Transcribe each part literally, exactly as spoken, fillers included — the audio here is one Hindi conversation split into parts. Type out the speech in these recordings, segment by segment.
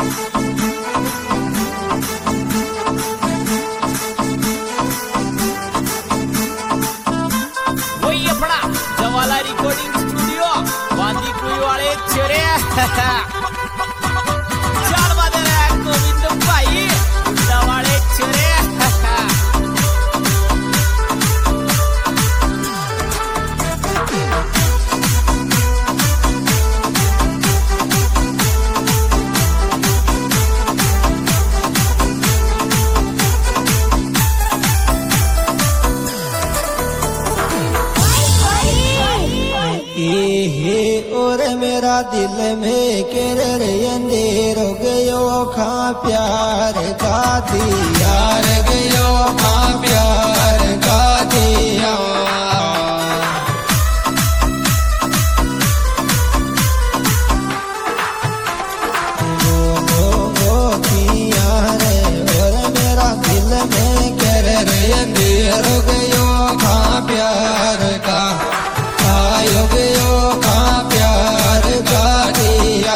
रिकॉर्डिंग स्टूडियो बांदी कुई वाले चेरे चार बजे गोविंद भाई वाले चेरे और मेरा दिल में केर अंधेर हो गयो खा प्यार का दिया गयो खा प्यार का दिया वो वो वो किया रे और मेरा दिल में केर अंधेर हो गयो खा प्यार का आयो गयो खा प्यार का दिया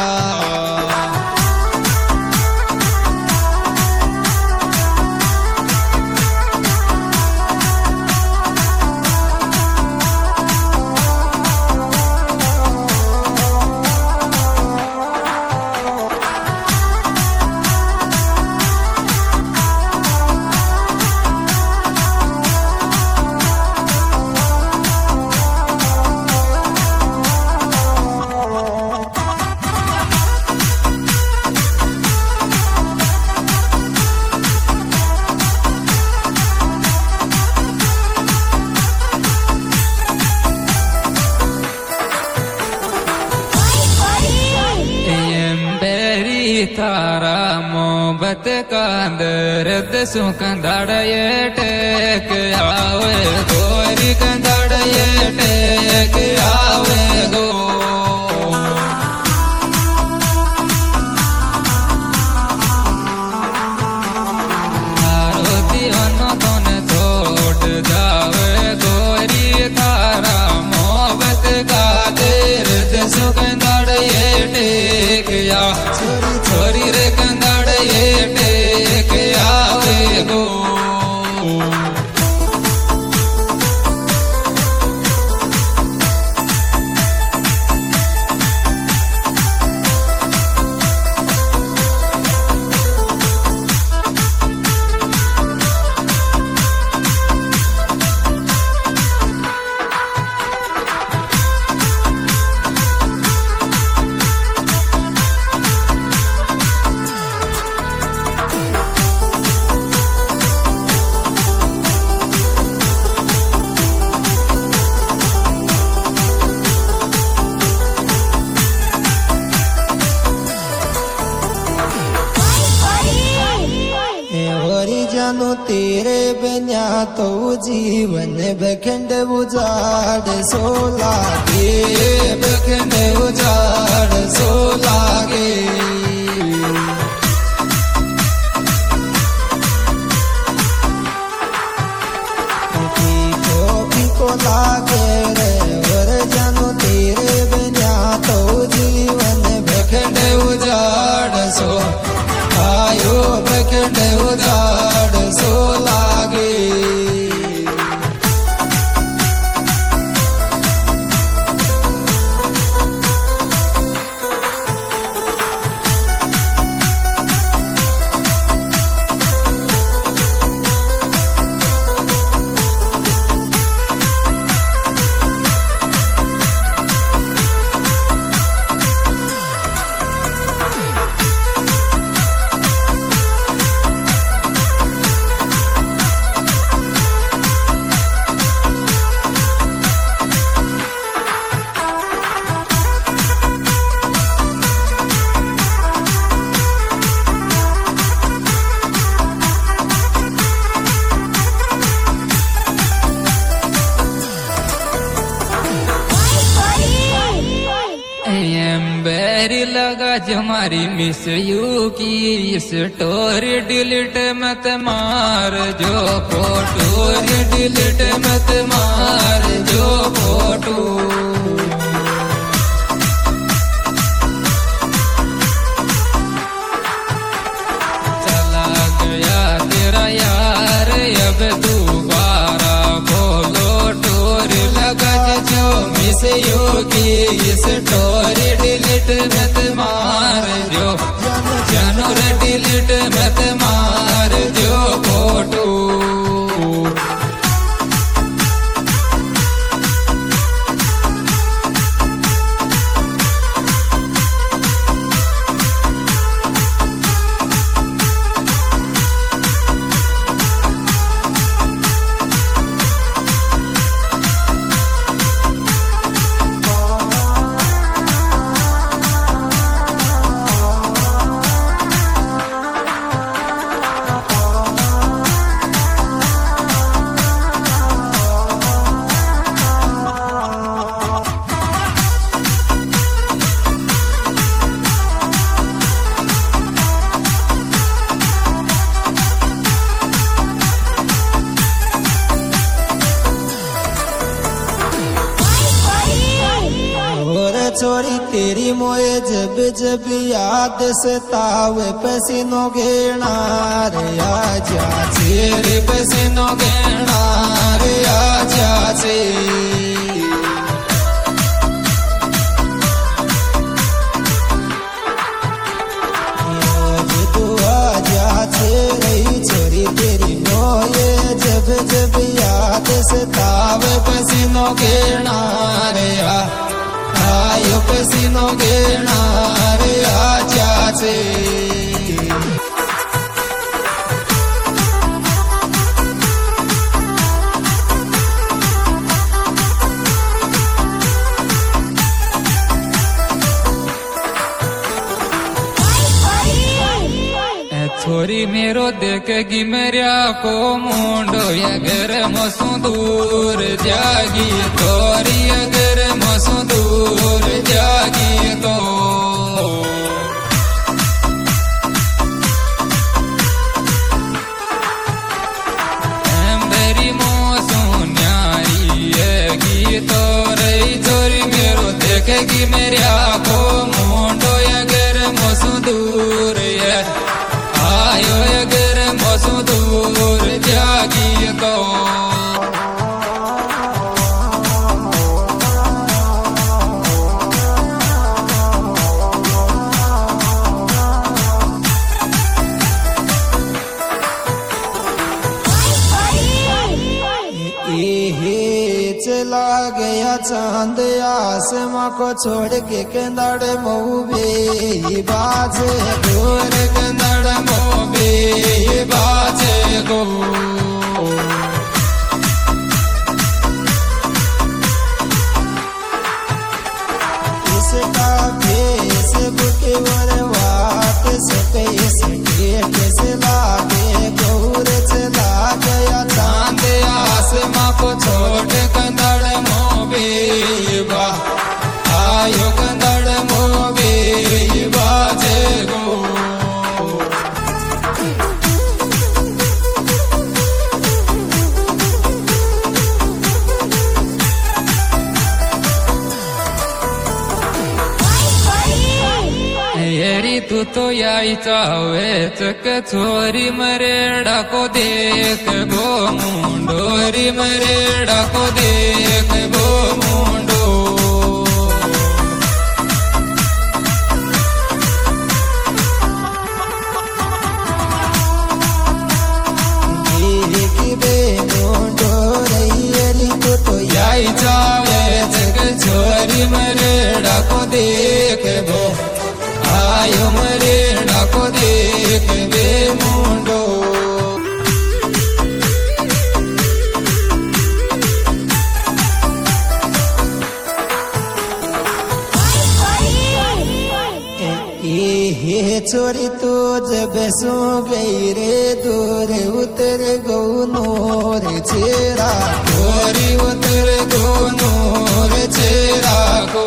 तारा मोहब्बत का दर्द सुखंदड़ ये टेक आवे गोरी कंदड़ ये टेक आवे गो तारो दीवानो तोने छोड़ जावे गोरी तारा मोहब्बत का दर्द सुखंदड़ ये टेक आ छोरी रे कंदड़ ये टेक आवे गो जानो तेरे बिना तो जीवन बखंड उजाड़ सो लागे बखंड उजाड़ सो लागे पीको पीको लागे रे और जानो तेरे बिना तो जीवन बखंड उजाड़ सो आयो बखंड उजाड़ सो लागे बेरी लगा जमारी मिस यू की स्टोरी डिलीट मत मार जो फोटो डिलीट मत मार जो फोटो स्टोरी डिलीट मत मार जो जानू रे डिलीट मत मार जो फोटो छोरी तेरी मोए जब जब याद सतावे पसीनों घेना रे आजा तेरे पसीनों घेना रे आजा से तू आजा रही छोरी तेरी मोए जब जब याद सतावे पसीनों घेना रे आ आयो पसीनों घेना रे आजा से छोरी मेरो देखेगी मेरा को मुंडो अगर मसू दूर जागी तोरी अगर मसू दूर जागी तो मेरी मौसू न्यारी है तो रही छोरी मेरो देखेगी मेरा को मुंडो अगर मसू दूर है आयो अगर मसू दूर जागी तो चला गया चांद आसमां को छोड़ के कंदड़ मोबे बाजे दूर कंदड़ मोबे बाजे गो इसका फेसबुक और व्हाट्सएप स्टेटस लागे गौर चला गया चांद आसमां को छोड़ कंदड़ मोबे बा आयो कंदड़ मोबे बाजे गो तू तो याई चावे चक छोरी मरेड़ा को देख गो मुंडोरी मरेड़ा को देख गो मुंडो तू तो याई चावे चक छोरी मरेड़ा को देख गो आयो मरेड़ा को देख बे मुंडो ये छोरी तो जब सो गई रे दूर उतर गो नोर चेरा छोरी उतर गो नोर चेरा को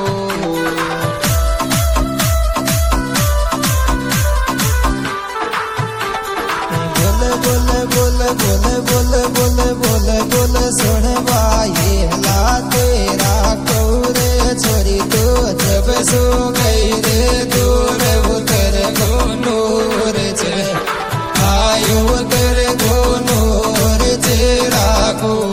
बोल बोल बोल बोल बोल बोल बोल सुन भाई ला तेरा कौरे छोरी तो जब सो गई रे दूर उतर गो नूर छे आयो उतर गो नूर छे राखो